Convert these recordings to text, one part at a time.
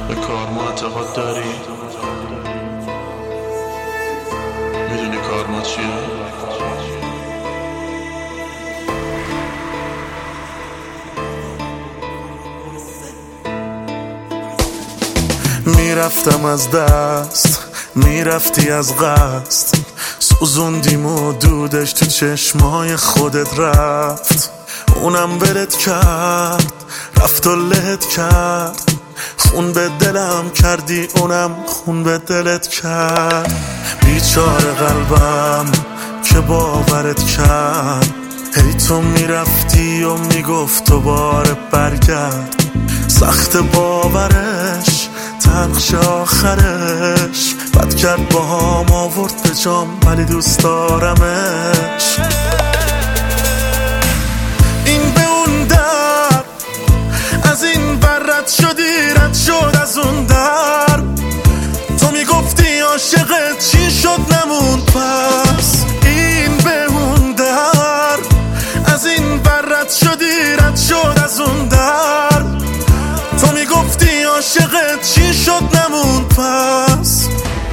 به کارما اعتقاد داری؟ میدونی کارما چیه؟ میرفتم از دست، میرفتی از قصد، سوزوندیم و دودش تو چشمای خودت رفت. اونم ولت کرد، رفت و لهت کرد، خون به دلم کردی، اونم خون به دلت کرد. بیچاره قلبم که باورت کرد، هی تو میرفتی و میگفت دوباره برگرد. سخت باورش، تلخش آخرش، بد کرد با هم آورد به جام، ولی دوست دارمش. این به اون در، از این بر رد شدی، رد شد از اون در. تو میگفتی عاشقت، چی شد نموند پس؟ این به اون در، از این بر رد شدی، رد شد از اون در. تو میگفتی عاشقت، چی شد نموند پس؟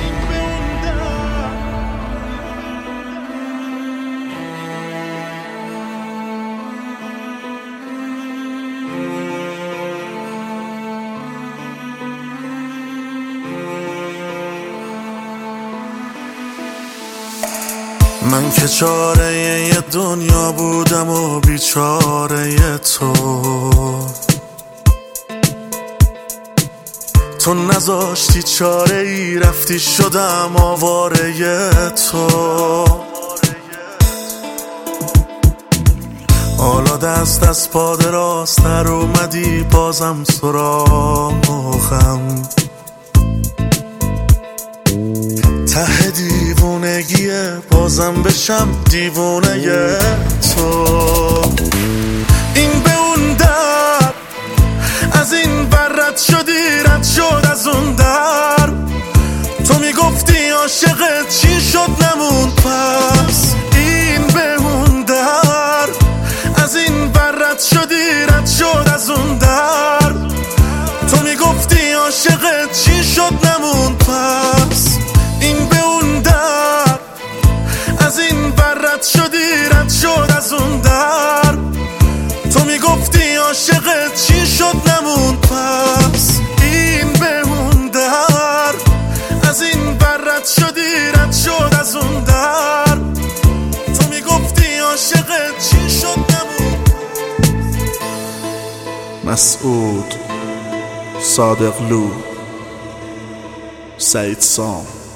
من که چاره یه دنیا بودم و بیچاره تو نذاشتی چاره ای، رفتی شدم آواره تو. حالا دست از پا دراستر اومدی، بازم سراغم. ته دیوونگیه، بازم بشم دیوونه تو. این به اون در، از این بر رد شدی، رد شد از اون در. تو میگفتی عاشقت، چی شد نموند پس؟ این به اون در، از این بر رد شدی، رد شد از اون در. تو میگفتی عاشقت، چی شد نموند پس؟ این به اون در، از این بر رد شدی، رد شد از اون در. تو میگفتی عاشقت، چی شد نموند پس؟ این به اون در، از این بر رد شدی، رد شد از اون در. تو میگفتی عاشقت، چی شد نموند. مسعود صادقلو، سعید سام.